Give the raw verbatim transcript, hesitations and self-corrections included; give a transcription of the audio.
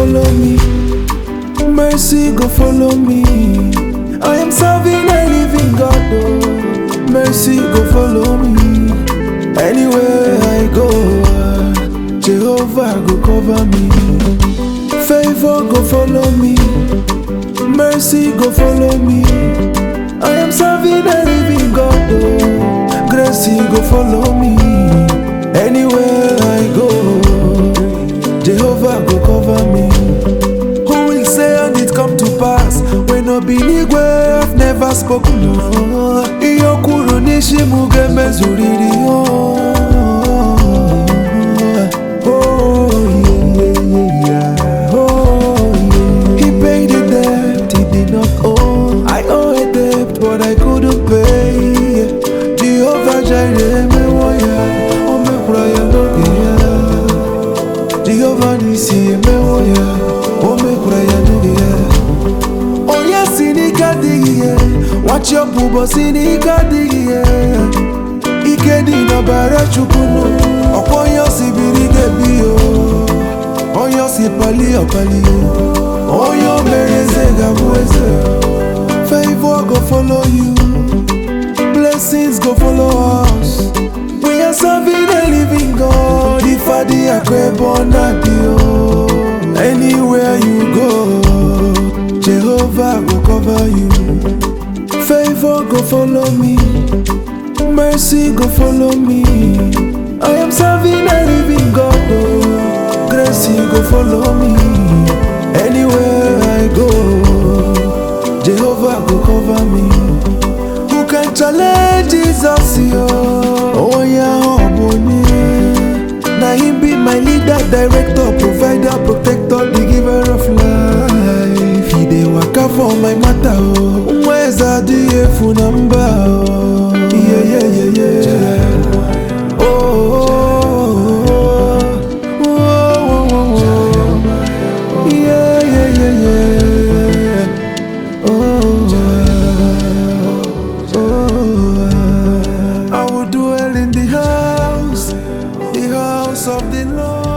follow me. Mercy go follow me. I am serving a living God, oh. Mercy go follow me. Anywhere I go, Jehovah go cover me. Favor go follow me. Mercy go follow me. I am serving a living God, oh. Grace go follow me. Anywhere I go, Jehovah go cover me. Who will say and it come to pass? When no be nigwe, I've never spoken. Iyo kuro nishi muge mezuriri. Oh, oh yeah, yeah, yeah. Oh yeah. He paid the debt he did not owe. I owe a debt but I couldn't pay. Jehovah Jireh me woya, oh me praya no geya. Jehovah nisi me woya, oh me praya no geya. Oh yes, sinika diye, watch your bubo sinika diye. Ike di na bara chukunu, okwo yo si biri gebi yo. Oh yo si pali opali yo, oh yo mereze gabueze. Favor go follow you, blessings go follow us. We are serving a living God. If I di akrebo na dio, anywhere you go, Jehovah go cover you. Favor go follow me. Mercy go follow me. I am serving a living God, oh. Grace go follow me. Anywhere I go, Jehovah go cover me. Who can challenge Jesus, yo? Oh yeah, oh boy. Now him be my leader, director, provider, protector, the giver of life. He dey waka for my matter, oh. Where's the F number, oh? Yeah, yeah, yeah, yeah. Oh, oh, oh, oh, oh, oh. Yeah, yeah, yeah, yeah. Oh, oh, I will dwell in the house, the house of the Lord.